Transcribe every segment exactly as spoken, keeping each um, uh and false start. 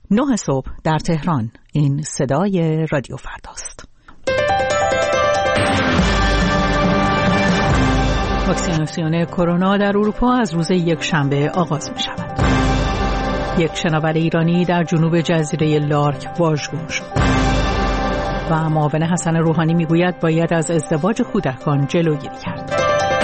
نه صبح در تهران. این صدای رادیو فرداست. واکسیناسیون کرونا در اروپا از روز یک شنبه آغاز می شود. یک شناور ایرانی در جنوب جزیره لارک واژگون شد و معاون حسن روحانی می گوید باید از ازدواج کودکان جلوگیری کرد.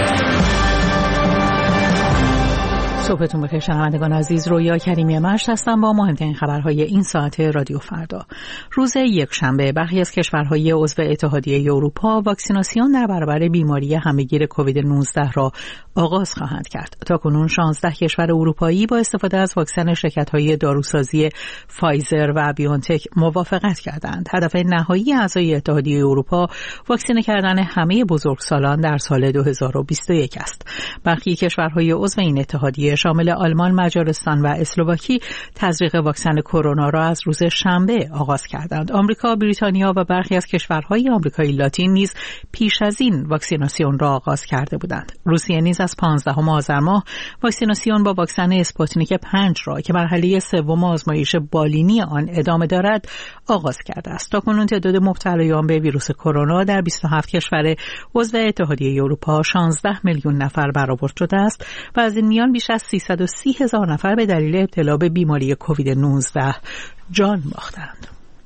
صبحتون بخیر شنوندگان عزیز، رویا کریمی مشت هستم با مهمترین خبرهای این ساعت رادیو فردا. روز یکشنبه برخی از کشورهای عضو اتحادیه اروپا واکسیناسیون در برابر بیماری همهگیر کووید نوزده را آغاز خواهند کرد. تاکنون شانزده کشور اروپایی با استفاده از واکسن شرکت‌های داروسازی فایزر و بیونتک موافقت کردند. هدف نهایی اعضای اتحادیه اروپا واکسینه کردن همه بزرگسالان در سال دو هزار و بیست و یک است. برخی کشورهای عضو این اتحادیه شامل آلمان، مجارستان و اسلواکی تزریق واکسن کرونا را از روز شنبه آغاز کردند. آمریکا، بریتانیا و برخی از کشورهای آمریکای لاتین نیز پیش از این واکسیناسیون را آغاز کرده بودند. روسیه نیز از پانزدهم آذر ماه واکسیناسیون با واکسن اسپوتنیک پنج را که مرحله سوم آزمایش بالینی آن ادامه دارد آغاز کرده است. تاکنون تعداد مبتلایان به ویروس کرونا در بیست و هفت کشور عضو اتحادیه اروپا شانزده میلیون نفر برآورد شده است و از این میان بیش از سیصد و سی هزار نفر به دلیل ابتلا به بیماری کووید نوزده جان باختند.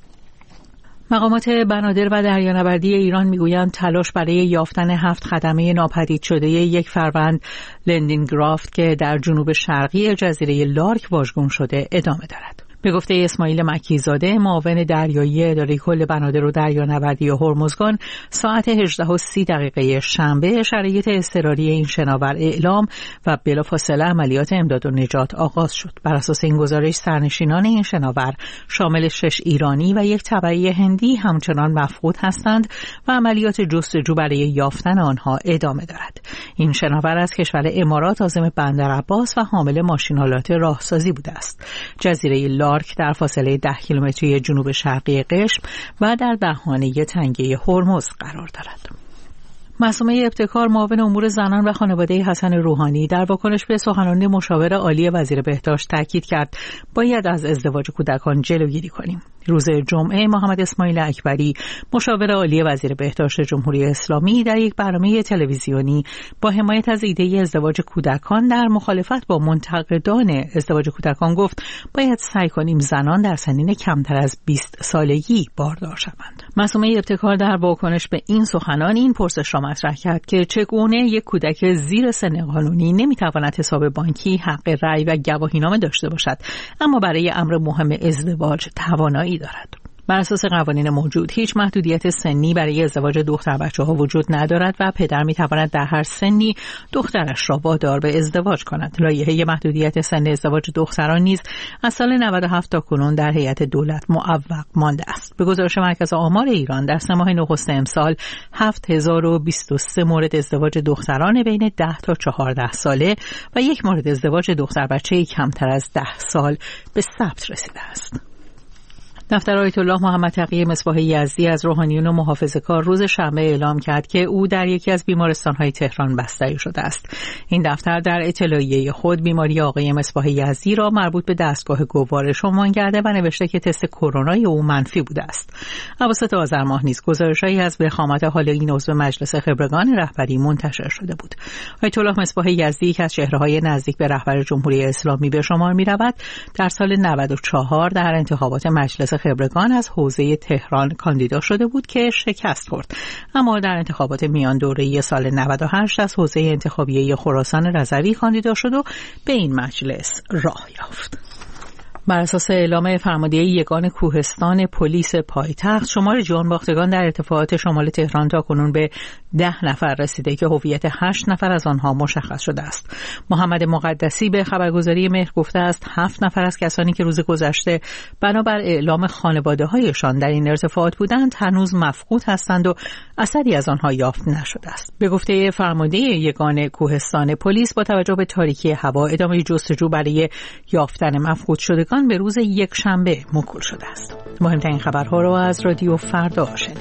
مقامات بنادر و دریانوردی ایران میگویند تلاش برای یافتن هفت خدمه ناپدید شده یک فروند لندینگرافت که در جنوب شرقی جزیره لارک واژگون شده ادامه دارد. به گفته اسماعیل مکیزاده، معاون دریایی اداره کل بنادر و دریانوردی هرمزگان، ساعت هجده و سی دقیقه شنبه شرایط اضطراری این شناور اعلام و بلافاصله عملیات امداد و نجات آغاز شد. بر اساس این گزارش سرنشینان این شناور شامل شش ایرانی و یک تبعی هندی همچنان مفقود هستند و عملیات جستجو برای یافتن آنها ادامه دارد. این شناور از کشور امارات عازم بندر عباس و حامل ماشین‌آلات راهسازی بوده است. جزیره لارک در فاصله ده کیلومتری جنوب شرقی قشم و در دهانه تنگه هرمز قرار دارد. معصومه ابتکار، معاون امور زنان و خانواده حسن روحانی، در واکنش به سخنان مشاور عالی وزیر بهداشت تاکید کرد باید از ازدواج کودکان جلوگیری کنیم. روز جمعه محمد اسماعیل اکبری، مشاور عالی وزیر بهداشت جمهوری اسلامی، در یک برنامه تلویزیونی با حمایت از ایده ازدواج کودکان در مخالفت با منتقدان ازدواج کودکان گفت باید سعی کنیم زنان در سنین کمتر از بیست سالگی باردار شوند. معصومه ابتکار در واکنش به این سخنان این پرسش را مطرح کرد که چگونه یک کودک زیر سن قانونی نمیتواند حساب بانکی، حق رأی و گواهینامه داشته باشد اما برای امر مهم ازدواج توانایی دارد. بر اساس قوانین موجود هیچ محدودیت سنی برای ازدواج دختر بچه‌ها وجود ندارد و پدر می‌تواند در هر سنی دخترش را وادار به ازدواج کند. لایحه محدودیت سن ازدواج دختران نیز از سال نود و هفت تا کنون در هیئت دولت معوق مانده است. به گزارش مرکز آمار ایران در سه ماه نخست امسال هفت هزار و بیست و سه مورد ازدواج دختران بین ده تا چهارده ساله و یک مورد ازدواج دختر بچه‌ای کمتر از ده سال به ثبت رسیده است. دفتر آیت الله محمد تقی مصباح یزدی از روحانیون و محافظه‌کار روز شنبه اعلام کرد که او در یکی از بیمارستان‌های تهران بستری شده است. این دفتر در اطلاعیه خود بیماری آقای مصباح یزدی را مربوط به دستگاه گوارش عنوان کرده و نوشته که تست کرونای او منفی بوده است. اواسط آذر ماه نیز گزارش‌هایی از وخامت حال این عضو مجلس خبرگان رهبری منتشر شده بود. آیت الله مصباح یزدی که از چهره‌های نزدیک به رهبر جمهوری اسلامی به شمار می‌رود، در سال نود و چهار در انتخابات مجلس خبرگان از حوزه تهران کاندیدا شده بود که شکست خورد، اما در انتخابات میان دوره‌ای سال نود و هشت از حوزه انتخابیه خراسان رضوی کاندیدا شد و به این مجلس راه یافت. بر اساس اعلام فرمانده یگان کوهستان پلیس پایتخت، شمار جان باختگان در ارتفاعات شمال تهران تا کنون به ده نفر رسیده که هویت هشت نفر از آنها مشخص شده است. محمد مقدسی به خبرگزاری مهر گفته است هفت نفر از کسانی که روز گذشته بنابر اعلام خانواده‌هایشان در این ارتفاعات بودند هنوز مفقود هستند و اثری از آنها یافت نشده است. به گفته فرمانده یگان کوهستان پلیس، با توجه به تاریکی هوا ادامه جستجو برای یافتن مفقود شدگان به روز یک شنبه موکول شده است. مهمترین خبرها را از رادیو فردا شنیدید.